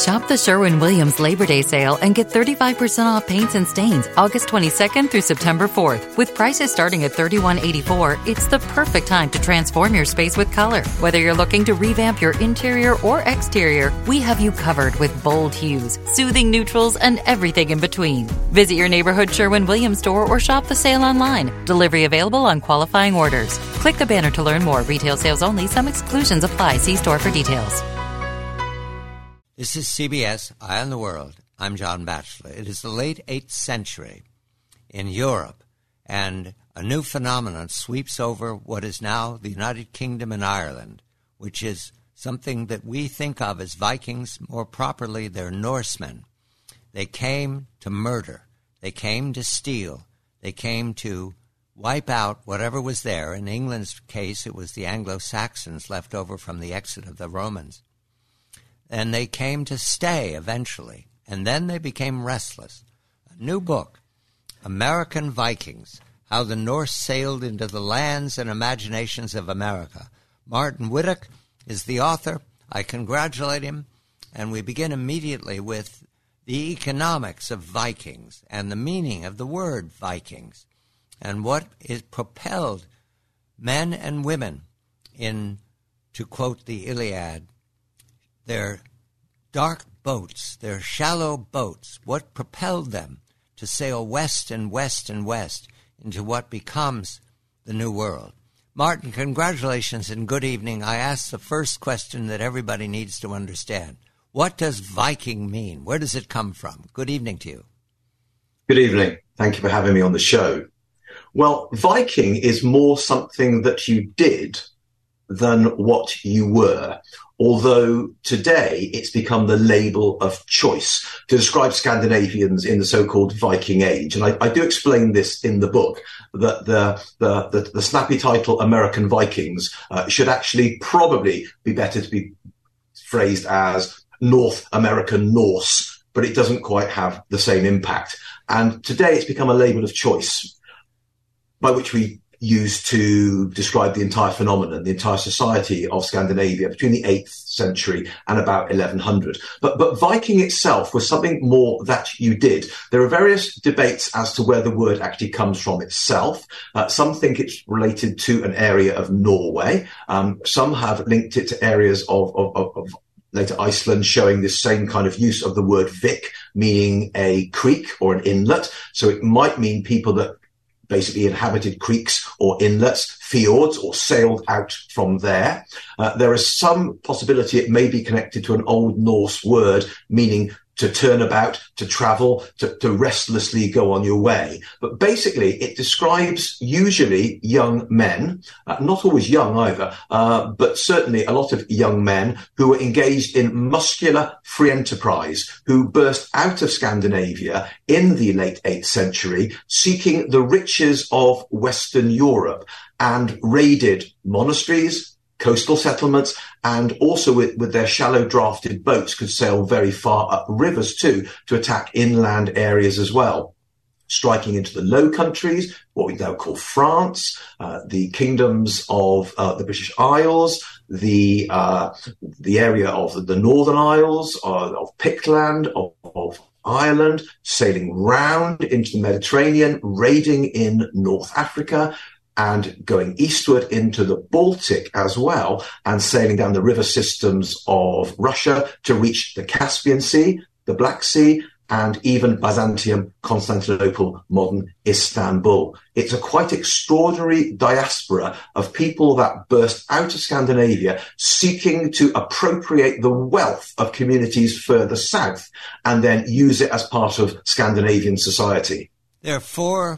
Shop the Sherwin-Williams Labor Day sale and get 35% off paints and stains August 22nd through September 4th. With prices starting at $31.84, it's the perfect time to transform your space with color. Whether you're looking to revamp your interior or exterior, we have you covered with bold hues, soothing neutrals, and everything in between. Visit your neighborhood Sherwin-Williams store or shop the sale online. Delivery available on qualifying orders. Click the banner to learn more. Retail sales only. Some exclusions apply. See store for details. This is CBS, Eye on the World. I'm John Batchelor. It is the late 8th century in Europe, and a new phenomenon sweeps over what is now the United Kingdom and Ireland, which is something that we think of as Vikings. More properly, they're Norsemen. They came to murder. They came to steal. They came to wipe out whatever was there. In England's case, it was the Anglo-Saxons left over from the exit of the Romans. And they came to stay eventually, and then they became restless. A new book, American Vikings, How the Norse Sailed into the Lands and Imaginations of America. Martin Whittock is the author. I congratulate him, and we begin immediately with the economics of Vikings and the meaning of the word Vikings and what is propelled men and women in, to quote the Iliad, their dark boats, their shallow boats, what propelled them to sail west and west and west into what becomes the New World. Martin, congratulations and good evening. I ask the first question that everybody needs to understand. What does Viking mean? Where does it come from? Good evening to you. Good evening. Thank you for having me on the show. Well, Viking is more something that you did than what you were, although today it's become the label of choice to describe Scandinavians in the so-called Viking Age. And I do explain this in the book, that the snappy title American Vikings should actually probably be better to be phrased as North American Norse, but it doesn't quite have the same impact. And today it's become a label of choice by which we use to describe the entire phenomenon, the entire society of Scandinavia between the 8th century and about 1100. But Viking itself was something more that you did. There are various debates as to where the word actually comes from itself. Some think it's related to an area of Norway. Some have linked it to areas of later Iceland, showing this same kind of use of the word Vik, meaning a creek or an inlet. So it might mean people that basically inhabited creeks or inlets, fjords, or sailed out from there. There is some possibility it may be connected to an Old Norse word meaning to turn about, to travel, to restlessly go on your way. But basically, it describes usually young men, not always young either, but certainly a lot of young men who were engaged in muscular free enterprise, who burst out of Scandinavia in the late 8th century, seeking the riches of Western Europe, and raided monasteries, coastal settlements, and also with their shallow drafted boats could sail very far up rivers too to attack inland areas as well, striking into the Low Countries, what we now call France, the kingdoms of the British Isles, the area of the Northern Isles, of Pictland, of Ireland, sailing round into the Mediterranean, raiding in North Africa, and going eastward into the Baltic as well, and sailing down the river systems of Russia to reach the Caspian Sea, the Black Sea, and even Byzantium, Constantinople, modern Istanbul. It's a quite extraordinary diaspora of people that burst out of Scandinavia, seeking to appropriate the wealth of communities further south and then use it as part of Scandinavian society. There are 4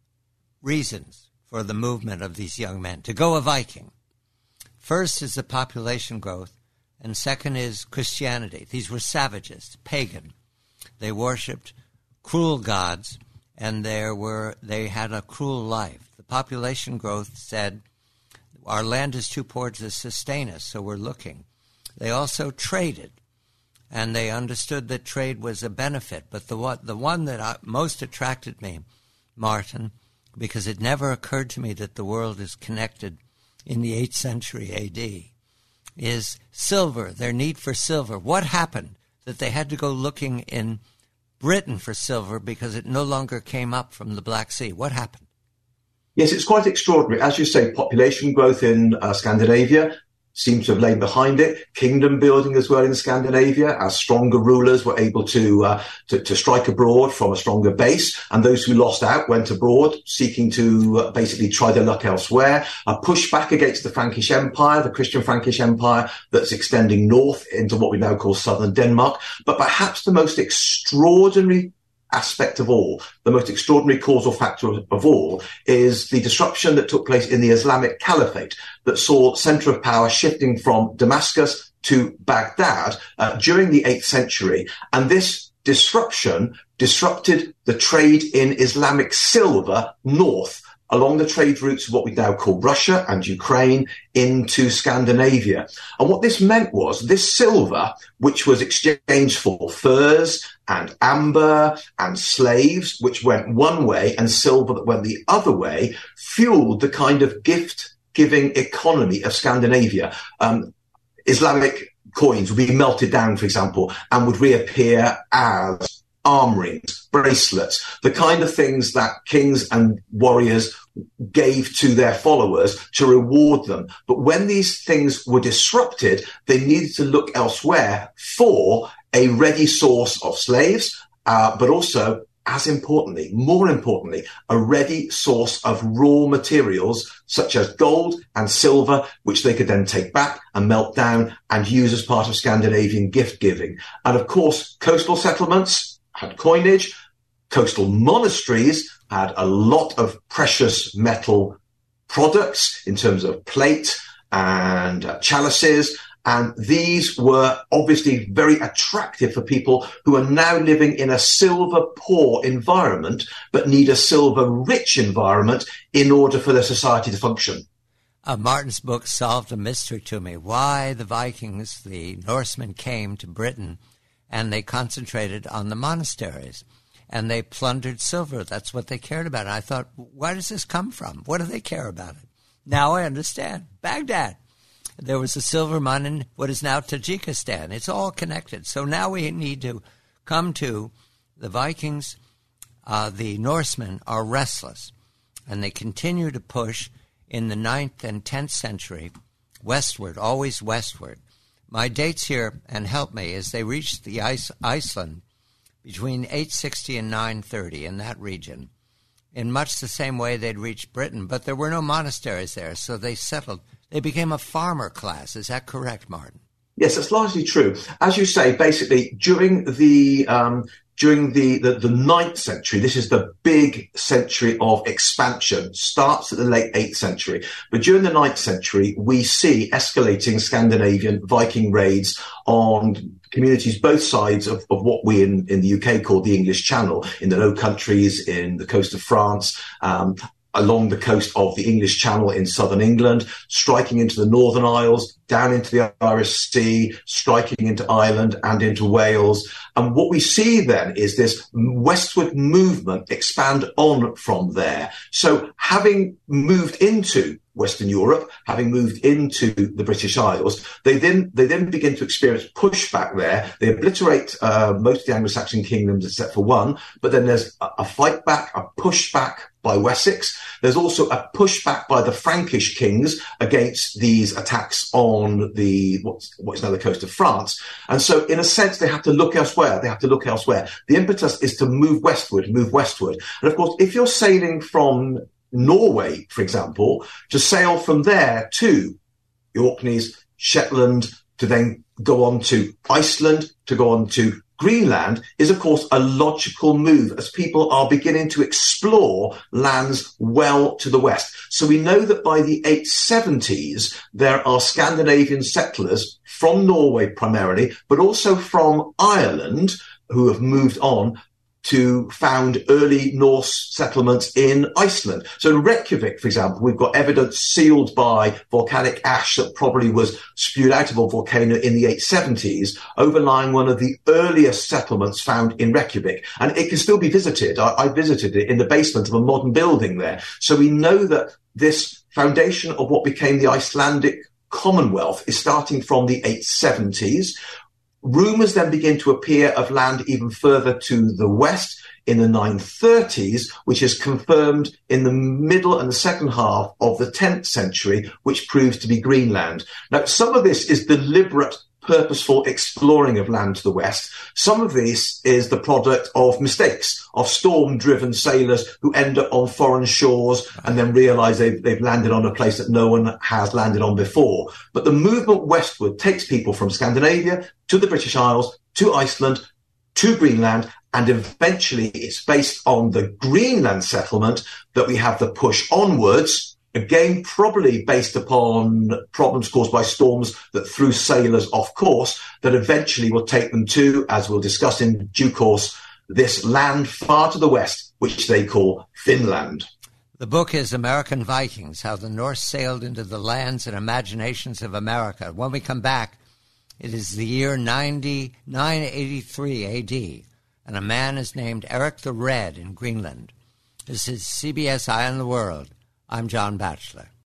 reasons for the movement of these young men to go a Viking. First is the population growth, and second is Christianity. These were savages, pagan. They worshipped cruel gods, and they had a cruel life. The population growth said, our land is too poor to sustain us, so we're looking. They also traded, and they understood that trade was a benefit. But the one that most attracted me, Martin, because it never occurred to me that the world is connected in the 8th century A.D., is silver, their need for silver. What happened that they had to go looking in Britain for silver because it no longer came up from the Black Sea. What happened? Yes, it's quite extraordinary. As you say, population growth in Scandinavia seems to have lain behind it. Kingdom building as well in Scandinavia, as stronger rulers were able to strike abroad from a stronger base, and those who lost out went abroad, seeking to basically try their luck elsewhere. A pushback against the Frankish Empire, the Christian Frankish Empire, that's extending north into what we now call southern Denmark. But perhaps the most extraordinary aspect of all, the most extraordinary causal factor of all, is the disruption that took place in the Islamic Caliphate that saw centre of power shifting from Damascus to Baghdad during the 8th century. And this disruption disrupted the trade in Islamic silver north along the trade routes of what we now call Russia and Ukraine into Scandinavia. And what this meant was this silver, which was exchanged for furs and amber and slaves, which went one way, and silver that went the other way, fueled the kind of gift-giving economy of Scandinavia. Islamic coins would be melted down, for example, and would reappear as arm rings, bracelets, the kind of things that kings and warriors gave to their followers to reward them. But when these things were disrupted, they needed to look elsewhere for a ready source of slaves, but also, as importantly, more importantly, a ready source of raw materials such as gold and silver, which they could then take back and melt down and use as part of Scandinavian gift giving. And of course, coastal settlements had coinage, coastal monasteries had a lot of precious metal products in terms of plate and chalices, and these were obviously very attractive for people who are now living in a silver-poor environment but need a silver-rich environment in order for their society to function. Martin's book solved a mystery to me, why the Vikings, the Norsemen, came to Britain and they concentrated on the monasteries, and they plundered silver. That's what they cared about. And I thought, where does this come from? What do they care about it? Now I understand. Baghdad. There was a silver mine in what is now Tajikistan. It's all connected. So now we need to come to the Vikings. The Norsemen are restless, and they continue to push in the 9th and 10th century westward, always westward. My dates here, and help me, is they reached the Iceland between 860 and 930 in that region, in much the same way they'd reached Britain, but there were no monasteries there, so they settled. They became a farmer class. Is that correct, Martin? Yes, that's largely true. As you say, basically, during the 9th century, this is the big century of expansion, starts at the late 8th century. But during the 9th century, we see escalating Scandinavian Viking raids on communities both sides of what we in the UK call the English Channel, in the Low Countries, in the coast of France, along the coast of the English Channel in southern England, striking into the Northern Isles, down into the Irish Sea, striking into Ireland and into Wales. And what we see then is this westward movement expand on from there. So having moved into Western Europe, having moved into the British Isles, they then begin to experience pushback there. They obliterate most of the Anglo-Saxon kingdoms except for one, but then there's a fight back, a pushback by Wessex. There's also a pushback by the Frankish kings against these attacks on what's now the coast of France. And so, in a sense, they have to look elsewhere. The impetus is to move westward. And of course, if you're sailing from Norway, for example, to sail from there to the Orkneys, Shetland, to then go on to Iceland, to go on to Greenland, is of course a logical move as people are beginning to explore lands well to the west. So we know that by the 870s, there are Scandinavian settlers from Norway primarily, but also from Ireland who have moved on to found early Norse settlements in Iceland. So in Reykjavik, for example, we've got evidence sealed by volcanic ash that probably was spewed out of a volcano in the 870s, overlying one of the earliest settlements found in Reykjavik. And it can still be visited. I visited it in the basement of a modern building there. So we know that this foundation of what became the Icelandic Commonwealth is starting from the 870s. Rumours then begin to appear of land even further to the west in the 930s, which is confirmed in the middle and the second half of the 10th century, which proves to be Greenland. Now, some of this is deliberate, purposeful exploring of land to the west. Some of this is the product of mistakes, of storm-driven sailors who end up on foreign shores and then realise they've landed on a place that no one has landed on before. But the movement westward takes people from Scandinavia to the British Isles, to Iceland, to Greenland, and eventually it's based on the Greenland settlement that we have the push onwards, again, probably based upon problems caused by storms that threw sailors off course, that eventually will take them to, as we'll discuss in due course, this land far to the west, which they call Finland. The book is American Vikings, How the Norse Sailed into the Lands and Imaginations of America. When we come back, it is the year 983 A.D., and a man is named Eric the Red in Greenland. This is CBS Eye on the World. I'm John Batchelor.